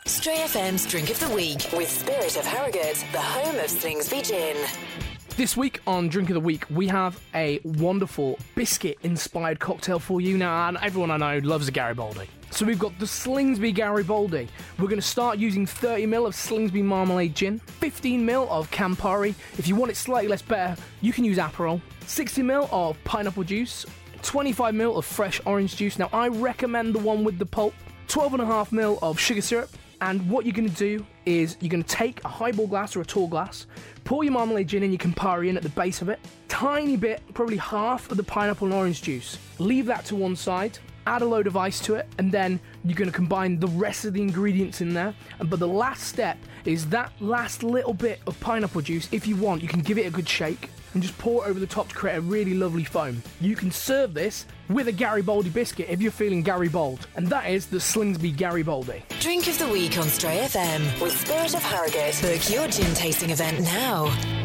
Stray FM's Drink of the Week with Spirit of Harrogate, the home of Slingsby Gin. This week on Drink of the Week, we have a wonderful biscuit-inspired cocktail for you now, and everyone I know loves a Garibaldi. So we've got the Slingsby Garibaldi. We're going to start using 30ml of Slingsby Marmalade Gin, 15ml of Campari. If you want it slightly less bitter, you can use Aperol. 60ml of pineapple juice, 25ml of fresh orange juice. Now, I recommend the one with the pulp. 12.5ml of sugar syrup. And what you're going to do is you're going to take a highball glass or a tall glass, pour your marmalade gin and your Campari in at the base of it, tiny bit, probably half of the pineapple and orange juice. Leave that to one side, add a load of ice to it, and then you're going to combine the rest of the ingredients in there. But the last step is that last little bit of pineapple juice. If you want, you can give it a good shake and just pour it over the top to create a really lovely foam. You can serve this with a Garibaldi biscuit if you're feeling Garibaldi, and that is the Slingsby Garibaldi. Drink of the Week on Stray FM with Spirit of Harrogate. Book your gin tasting event now.